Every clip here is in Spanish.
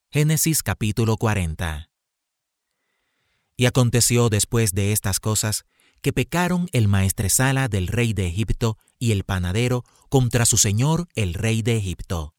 Génesis capítulo 40. Y aconteció después de estas cosas, que pecaron el maestresala del rey de Egipto y el panadero contra su señor el rey de Egipto.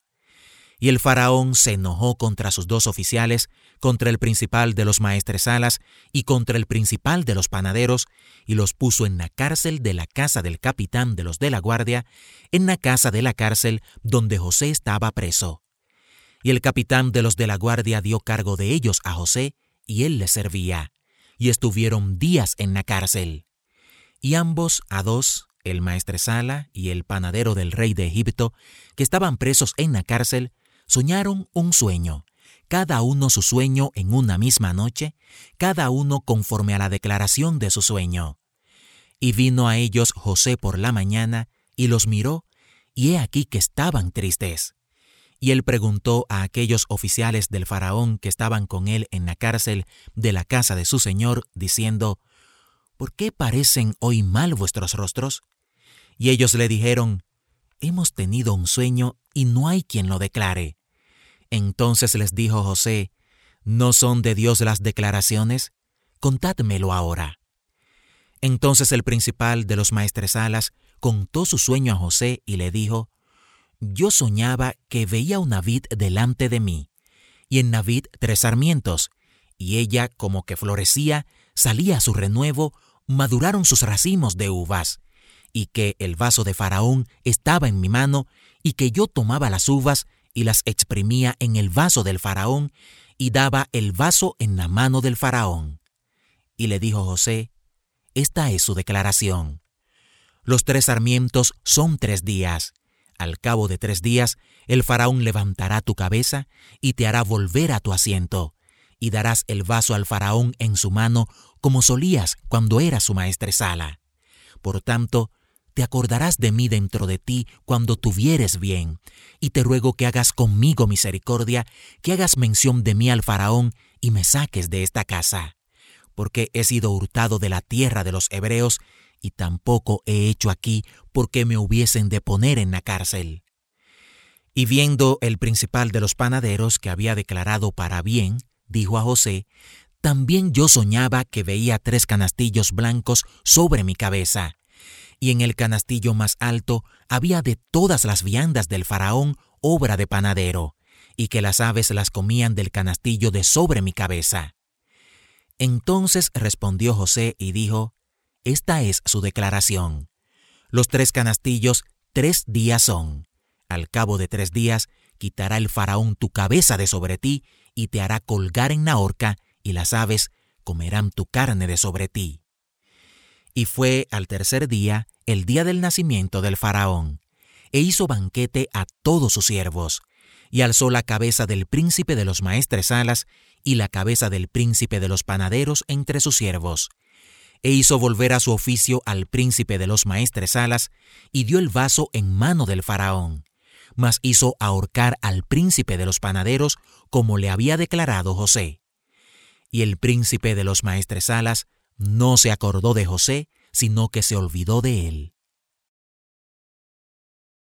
Y el faraón se enojó contra sus dos oficiales, contra el principal de los maestresalas y contra el principal de los panaderos, y los puso en la cárcel de la casa del capitán de los de la guardia, en la casa de la cárcel donde José estaba preso. Y el capitán de los de la guardia dio cargo de ellos a José, y él les servía, y estuvieron días en la cárcel. Y ambos a dos, el maestresala y el panadero del rey de Egipto, que estaban presos en la cárcel, soñaron un sueño, cada uno su sueño en una misma noche, cada uno conforme a la declaración de su sueño. Y vino a ellos José por la mañana, y los miró, y he aquí que estaban tristes. Y él preguntó a aquellos oficiales del faraón que estaban con él en la cárcel de la casa de su señor, diciendo: ¿Por qué parecen hoy mal vuestros rostros? Y ellos le dijeron: Hemos tenido un sueño y no hay quien lo declare. Entonces les dijo José: ¿No son de Dios las declaraciones? Contádmelo ahora. Entonces el principal de los maestresalas contó su sueño a José y le dijo: Yo soñaba que veía una vid delante de mí, y en la vid 3 sarmientos, y ella como que florecía, salía a su renuevo, maduraron sus racimos de uvas, y que el vaso de Faraón estaba en mi mano, y que yo tomaba las uvas y las exprimía en el vaso del Faraón, y daba el vaso en la mano del Faraón. Y le dijo José: Esta es su declaración. Los 3 sarmientos son 3 días. Al cabo de 3 días, el Faraón levantará tu cabeza y te hará volver a tu asiento, y darás el vaso al Faraón en su mano como solías cuando eras su maestresala. Por tanto, te acordarás de mí dentro de ti cuando tuvieres bien, y te ruego que hagas conmigo misericordia, que hagas mención de mí al Faraón y me saques de esta casa, porque he sido hurtado de la tierra de los hebreos, y tampoco he hecho aquí porque me hubiesen de poner en la cárcel. Y viendo el principal de los panaderos que había declarado para bien, dijo a José: También yo soñaba que veía 3 canastillos blancos sobre mi cabeza, y en el canastillo más alto había de todas las viandas del Faraón obra de panadero, y que las aves las comían del canastillo de sobre mi cabeza. Entonces respondió José y dijo: Esta es su declaración. Los 3 canastillos 3 días son. Al cabo de 3 días quitará el Faraón tu cabeza de sobre ti y te hará colgar en la horca, y las aves comerán tu carne de sobre ti. Y fue al 3er día, el día del nacimiento del Faraón, e hizo banquete a todos sus siervos, y alzó la cabeza del príncipe de los maestresalas y la cabeza del príncipe de los panaderos entre sus siervos, e hizo volver a su oficio al príncipe de los maestresalas, y dio el vaso en mano del Faraón, mas hizo ahorcar al príncipe de los panaderos como le había declarado José. Y el príncipe de los maestresalas no se acordó de José, sino que se olvidó de él.